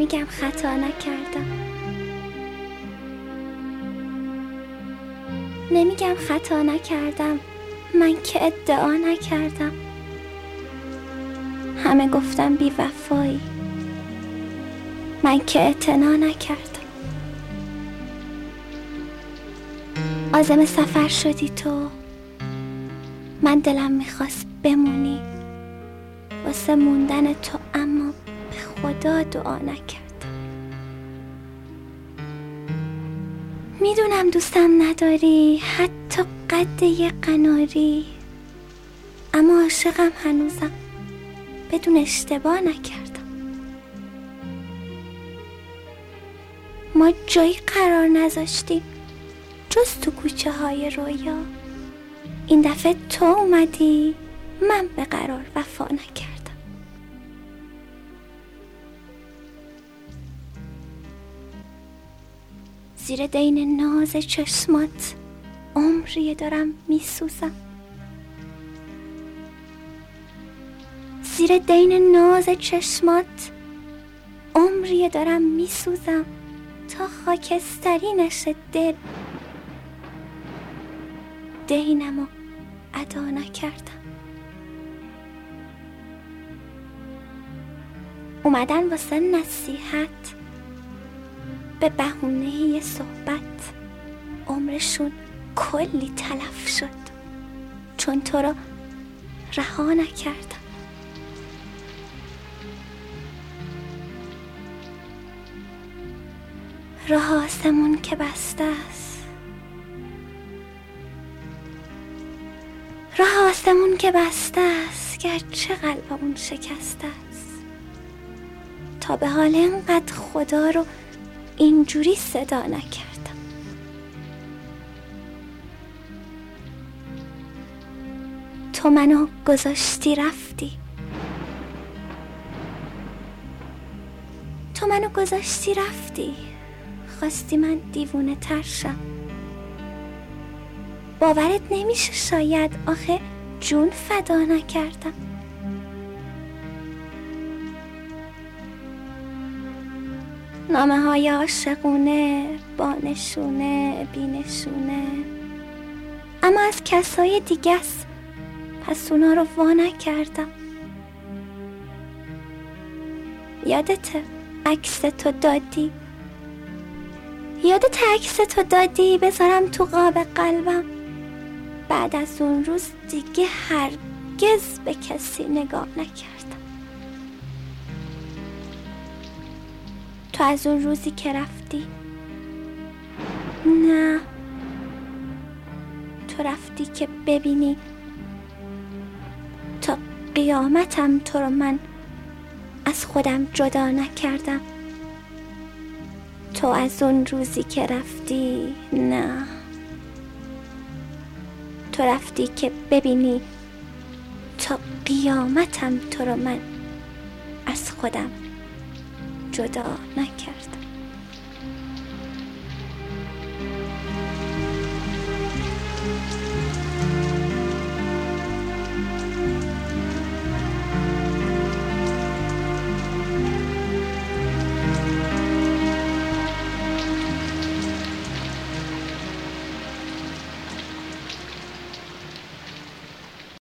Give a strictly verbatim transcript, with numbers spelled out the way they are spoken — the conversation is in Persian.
نمیگم خطا نکردم، نمیگم خطا نکردم، من که ادعا نکردم. همه گفتم بی وفایی، من که اعتنا نکردم. عازم سفر شدی تو، من دلم میخواست بمونی واسه موندن تو، اما به خدا دعا نکردم. میدونم دوستم نداری، حتی قد یه قناری، اما عاشقم هنوزم، بدون اشتباه نکردم. ما جایی قرار نذاشتیم جز تو کوچه های رویا، این دفعه تو اومدی، من به قرار وفا نکردم. زیر دین ناز چشمات عمریه دارم میسوزم، زیر دین ناز چشمات عمریه دارم میسوزم، تا خاکستری نشه دل، دینمو ادا نکردم. اومدن واسه نصیحت به بهونه یه صحبت، عمرشون کلی تلف شد چون تو را رها نکردم. راه آسمون که بسته است، راه آسمون که بسته است، گرچه قلبمون شکسته است. تا به حال اینقدر خدا رو اینجوری صدا نکردم. تو منو گذاشتی رفتی، تو منو گذاشتی رفتی، خواستی من دیوونه تر شم. باورت نمیشه شاید، آخه جون فدا نکردم. نامه های عاشقونه، با نشونه بی نشونه، اما از کسای دیگه است، پس اونا رو وا نکردم. یادته عکس تو دادی، یادت عکس تو دادی بذارم تو قاب قلبم. بعد از اون روز دیگه هرگز به کسی نگاه نکردم. تو از اون روزی که رفتی، نه تو رفتی که ببینی تا قیامتم تو رو من از خودم جدا نکردم. تو از اون روزی که رفتی، نه تو رفتی که ببینی تا قیامتم تو رو من از خودم جدا نکردم.